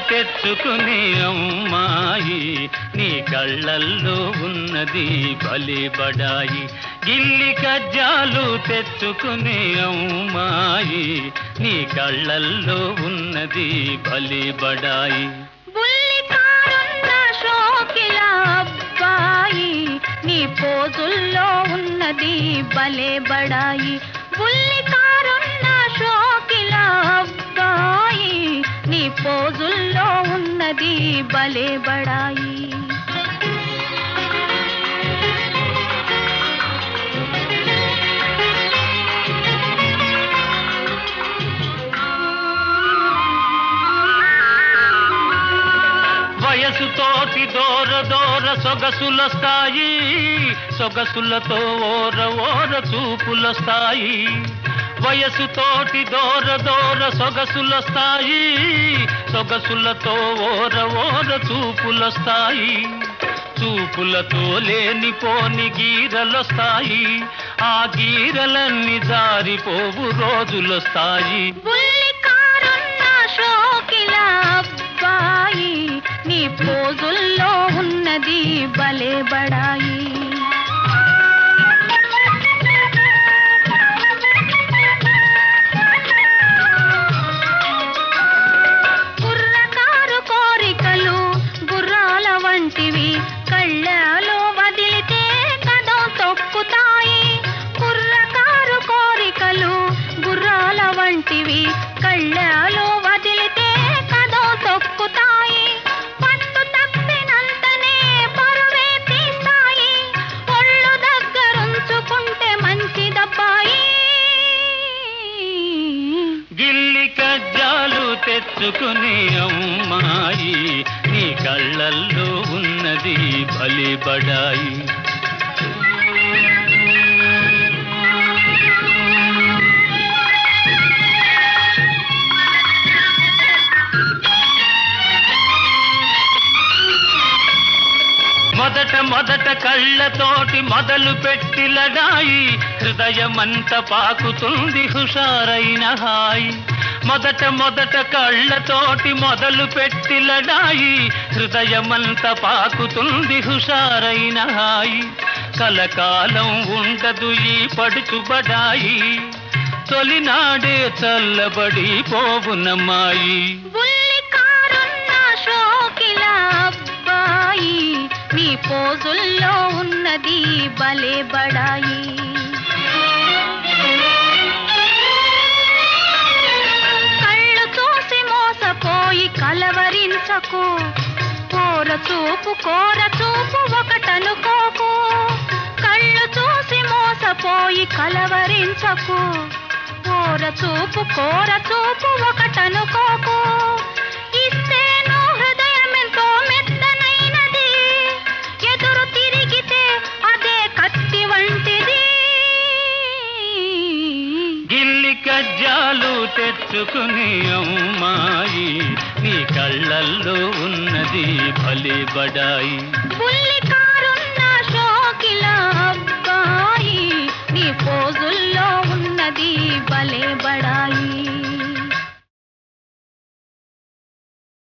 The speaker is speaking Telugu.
తెచ్చుకునే అమ్మాయి నీ కళ్ళల్లో ఉన్నది భలే బడాయి. గిల్లి కజ్జాలు తెచ్చుకునే అమ్మాయి నీ కళ్ళల్లో ఉన్నది భలే బడాయి. నీ పోజుల్లో ఉన్నది భలే బడాయి. బుల్లి కారున్న షోకిల అబ్బాయి నీ పోజుల్లో ఉన్నది భలే బడాయి. వయసుతోటి దూర దూర సొగసులొస్తాయి, సొగసులతో ఓర ఓర చూపులొస్తాయి. వయసుతోటి దూర దూర సొగసులొస్తాయి, సొగసులతో ఓర ఓర చూపులొస్తాయి. చూపులతో లేనిపోని గీరలొస్తాయి, ఆ గీరలన్నీ జారిపోవు రోజులొస్తాయి. నీ పోజుల్లో ఉన్నది భలే బడాయి. కుర్రకారు కోరికలు గుర్రాల వంటివి కళ్ళలో వదిలితే కదం తొక్కుతాయి. కుర్రకారు కోరికలు గుర్రాల వంటివి కళ్ళలో వదిలితే కదం తొక్కుతాయి. పట్టు తప్పినంతనే పరువే తీస్తాయి, ఒళ్ళు దగ్గరుంచుకుంటే మంచిదబ్బాయి. గిల్లి కజ్జాలు తెచ్చుకునే అమ్మాయి నీ కళ్ళల్లో ఉన్నది భలే బడాయి. మొదట మొదట కళ్ళతోటి మొదలు పెట్టి లడాయి, హృదయమంత పాకుతుంది హుషారైన హాయి. మొదట మొదట కళ్ళతోటి మొదలు పెట్టి లడాయి, హృదయమంత పాకుతుంది హుషారైన హాయి. కలకాలం ఉండదు ఈ పడుచుబడాయి, తొలినాడే చల్లబడి పోవునమ్మాయి. నీ పోజుల్లో ఉన్నది భలే బడాయి. కళ్ళు చూసి మోసపోయి కలవరించకు, కోర చూపు ఒకటనుకోకు. కళ్ళు చూసి మోసపోయి కలవరించకు, కోర చూపు ఒకటనుకోకు. ఇస్తేను హృదయమెంతో మెత్తనైనది, ఎదురు తిరిగితే అదే కత్తి వంటిది. గిల్లి కజ్జాలు తెచ్చుకునే అమ్మాయి నీ కళ్ళల్లో ఉన్నది భలే బడాయి. బుల్లి కారున్న షోకిల అబ్బాయి నీ పోజుల్లో